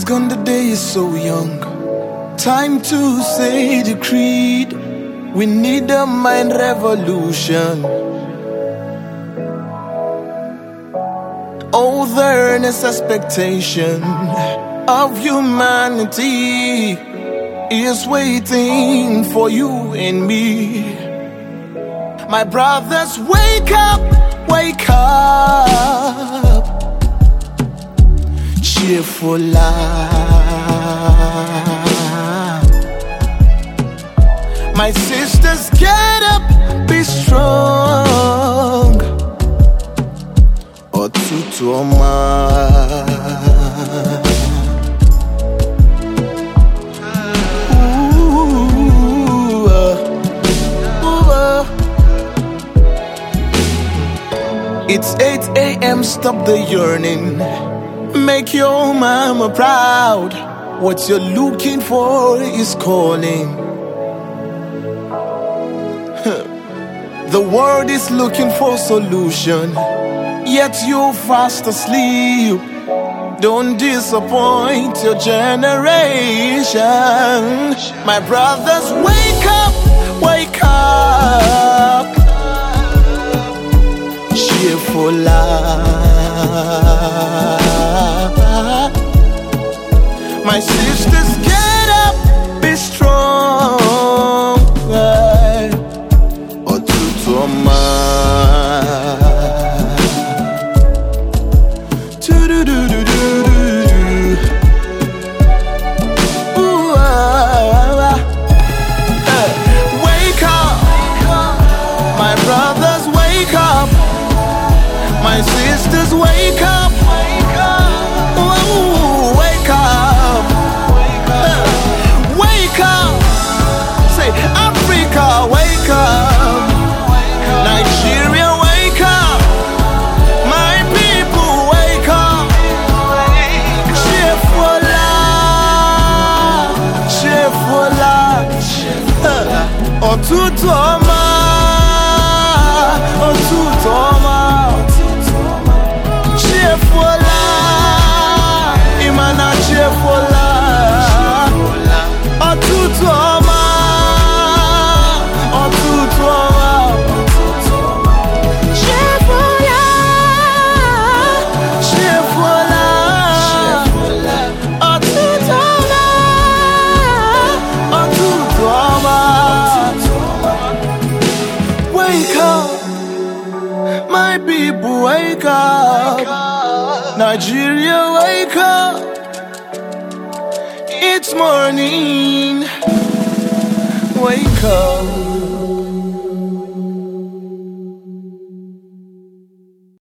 gone, the day is so young. Time to say the creed. We need a mind revolution. Oh, there is expectation of humanity is waiting for you and me. My brothers, wake up, wake up. Cheerful life. My sisters, get up, be strong. Otutoma. It's 8 a.m., stop the yearning. Make your mama proud. What you're looking for is calling. The world is looking for solution, yet you're fast asleep. Don't disappoint your generation. My brothers, wake up, wake up. Cheerful life. My sisters, get up, be strong. Otutoma. Wake up, my brothers, wake up. My sisters, wake up. Ooh, wake up. Wake up. Say, Africa, wake up. Nigeria, wake up. My people, wake up. Cheerful life. Cheerful life. Otutoma. Otutoma. Cheerful life, Imana cheerful life. Otutoma, Otutoma. Cheerful life, cheerful life. Otutoma, Otutoma. Wake up, my people, wake up. Nigeria, wake up. It's morning. Wake up.